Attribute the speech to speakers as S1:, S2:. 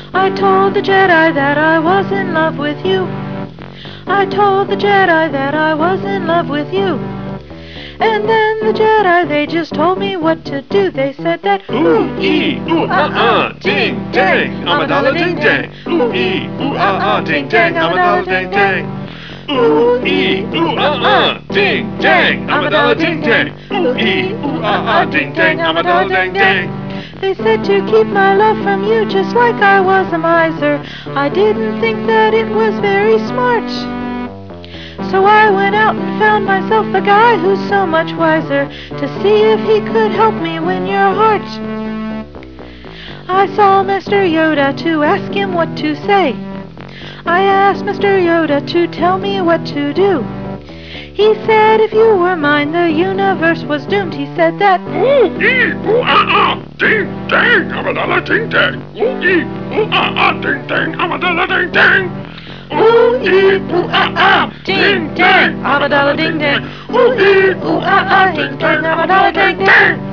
S1: I told the Jedi that I was in love with you. I told the Jedi that I was in love with you. And then the Jedi, they just told me what to do. They said that
S2: ding dang, Amidala ding dang. Ooh ee, ooh ding dang, Amidala ding dang. Ooh ee, ooh ding dang, Amidala ding dang. Ooh ee, ooh ding dang, Amidala ding dang.
S1: They said to keep my love from you just like I was a miser. I didn't think that it was very smart. So I went out and found myself a guy who's so much wiser, to see if he could help me win your heart. I saw Mr. Yoda to ask him what to say. I asked Mr. Yoda to tell me what to do. He said if you were mine, the universe was doomed. He said that
S2: ooh ee, ooh ding dang, Amidala ding dang. Ooh ee, ooh ding dang, Amidala ding dang. Ooh ee, ooh ding dang,
S1: Amidala ding dang.
S2: Ooh ee, ooh ding dang, Amidala ding dang.